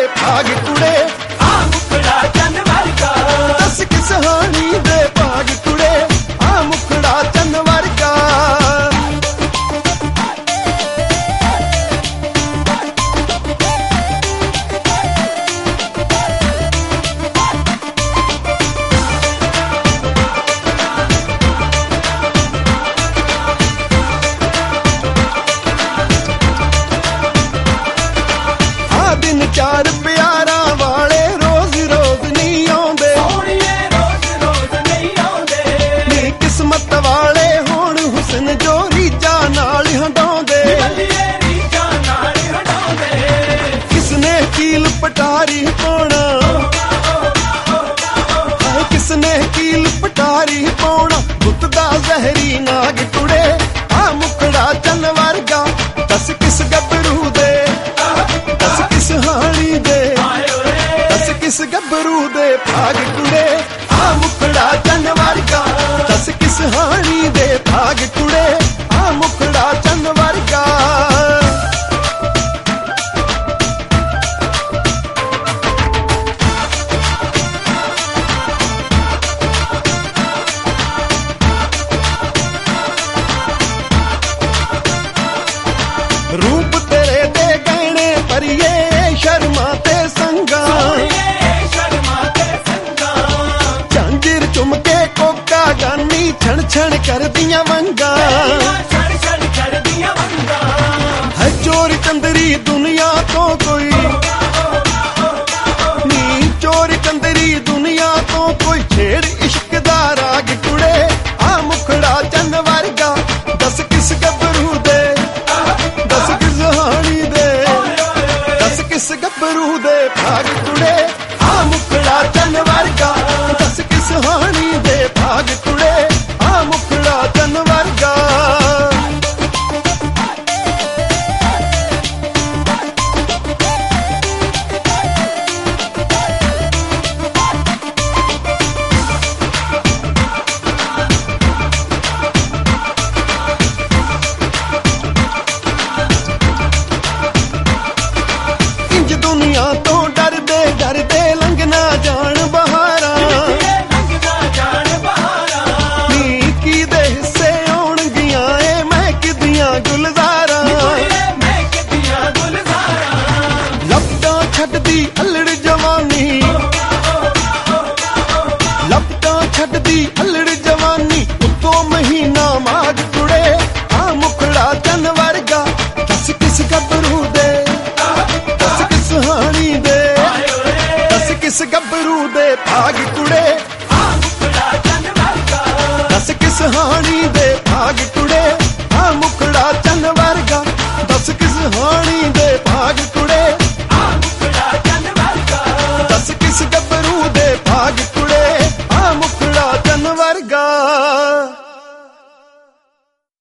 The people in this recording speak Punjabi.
ਭਾਗ ਕੁੜੇ, ਆ ਮੁਖੜਾ ਚੰਨ ਵਰਗਾ। ਦੱਸ ਕਿਸ ਹਾਣੀ ਦੇ ਭਾਗ ਕੁੜੇ, ਆ ਮੁਖੜਾ ਚੰਨ ਵਰਗਾ। ਦਿਨ ਚਾਰ ਪਿਆਰਾਂ ਵਾਲੇ ਰੋਜ਼ ਰੋਜ਼ ਨਹੀਂ ਆਉਂਦੇ, ਸੋਹਣੀਏ ਰੋਜ਼ ਰੋਜ਼ ਨਹੀਂ ਆਉਂਦੇ। ਨੀ ਕਿਸਮਤ ਵਾਲੇ ਹੋਣ ਹੁਸਨ ਜੋ ਰੀਝਾਂ ਨਾਲ ਹੰਡਾਉਂਦੇ। ਬੱਲੀਏ ਰੀਝਾਂ ਨਾਲ ਹਟਾਉਂਦੇ। ਕਿਸਨੇ ਕੀਲ ਪਟਾਰੀ ਪਾਉਣਾ, ਹਾਏ ਕਿਸਨੇ ਕੀਲ ਪਟਾਰੀ ਪਾਉਣਾ। ਬੁੱਤ ਦਾ ਜ਼ਹਿਰੀ ਨਾਗ ਕੁੜੇ, ਆ ਮੁਖੜਾ ਚੰਨ ਵਰਗਾ। ਦੱਸ ਕਿਸ ਗੱਭਰੂ ਦੇ, ਦੱਸ ਕਿਸ ਹਾਣੀ ਦੇ, ਦੱਸ ਕਿਸ ਗੱਭਰੂ ਦੇ ਭਾਗ ਕੁੜੇ, ਆ ਮੁਖੜਾ ਚੰਨ ਵਰਗਾ। ਦੱਸ ਕਿਸ ਹਾਣੀ ਦੇ ਭਾਗ ਕੁੜੇ, ਆ ਮੁਖੜਾ ਚੰਨ ਵਰਗਾ। ਰੂਪ ਤੇਰੇ ਦੇ ਗਹਿਣੇ ਭਰੀਏ ਸ਼ਰਮਾ ਤੇ ਸੰਗਾ, ਸ਼ਰਮਾ ਤੇ ਸੰਗਾ। ਝਾਂਜਰ ਚੁੰਮ ਕੇ ਕੋਕਾ ਗਾਨੀ ਛਣ ਛਣ ਕਰਦੀਆਂ ਵੰਗਾ। ਛੜ ਛੜ ਕਰਦੀਆਂ ਵੰਗਾਂ। ਹੈ ਚੋਰ ਚੰਦਰੀ ਦੁਨੀਆ ਤੋਂ ਕੋਈ, ਨੀ ਚੋਰ ਚੰਦਰੀ ਦੁਨੀਆ ਤੋਂ ਕੋਈ। ਛੇੜ ਇਸ਼ਕ ਦਾ ਰਾਗ ਕੁੜੇ, ਆ ਮੁਖੜਾ ਚੰਨ ਵਰਗਾ। ਦੱਸ ਕਿਸ ਗੱਭਰੂ ਦੇ, ਦੱਸ ਕਿਸ ਹਾਣੀ ਦੇ, ਦੱਸ ਕਿਸ ਗੱਭਰੂ ਦੇ ਭਾਗ ਕੁੜੇ, ਆ ਮੁਖੜਾ ਚੰਨ ਵਰਗਾ। ਦੱਸ ਕਿਸ ਹਾਣੀ ਦੇ ਭਾਗ ਕੁੜੇ, ਆ ਮੁਖੜਾ ਚੰਨ ਵਰਗਾ। ਇੰਜ ਦੁਨੀਆ ਤੋਂ ਡਰਦੇ ਡਰਦੇ ਲੰਘਣਾ ਜਾਣ ਬਹਾਰਾਂ। ਲੰਘਣਾ ਜਾਣ ਬਹਾਰਾਂ। ਨੀ ਕੀ ਦੇ ਹਿੱਸੇ ਆਉਣਗੀਆਂ ਏ ਮਹਿਕਦੀਆਂ ਗੁਲਜ਼ਾਰਾਂ। ਮੈਂ ਕਿਤੀਆਂ ਗੁਲਜ਼ਾਰਾਂ। ਲੱਪਟਾਂ ਛੱਡਦੀ ਅਲੜ ਜਵਾਨੀ, ਲੱਪਟਾਂ ਛੱਡਦੀ ਅਲੜ ਜਵਾਨੀ। ਉੱਤੋਂ ਮਹੀਨਾ ਮਾਘ ਕੁੜੇ, ਆ ਮੁਖੜਾ ਚੰਨ ਵਰਗਾ। ਦੱਸ ਕਿਸ ਗੱਭਰੂ ਦੇ, ਦੱਸ ਕਿਸ ਹਾਣੀ ਦੇ, ਦੱਸ ਕਿਸ ਗੱਭਰੂ ਦੇ ਭਾਗ ਕੁੜੇ, ਆ ਮੁਖੜਾ ਚੰਨ ਵਰਗਾ। ਦੱਸ ਕਿਸ ਹਾਣੀ ਦੇ ਭਾਗ ਕੁੜੇ, ਆ ਮੁਖੜਾ ਚੰਨ ਵਰਗਾ। ਦੱਸ ਕਿਸ ਹਾਣੀ ਦੇ